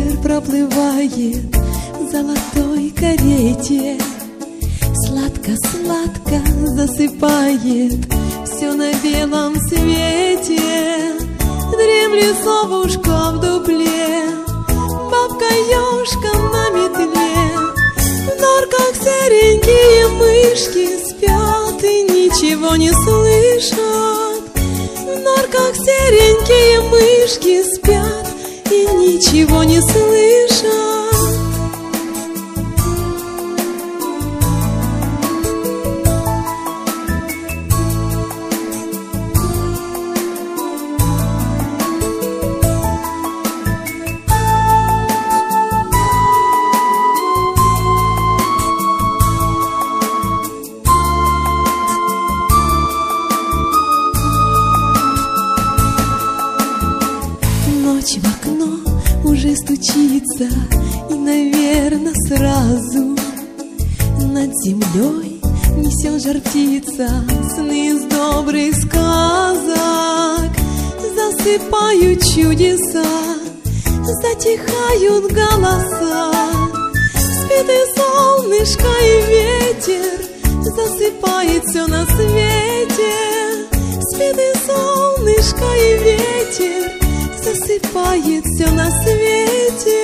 ветер проплывает в золотой карете, сладко-сладко засыпает все на белом свете. Дремлет совушка в дупле, бабка-ёшка на метле. В норках серенькие мышки спят и ничего не слышат. В норках серенькие мышки спят и ничего не слышат. Ночь в окно уже стучится, и, наверно, сразу над землей несет жар птица сны из добрых сказок. Засыпают чудеса, затихают голоса. Спит и солнышко, и ветер засыпает все на свете. Спит и солнышко, и ветер засыпает все на свете.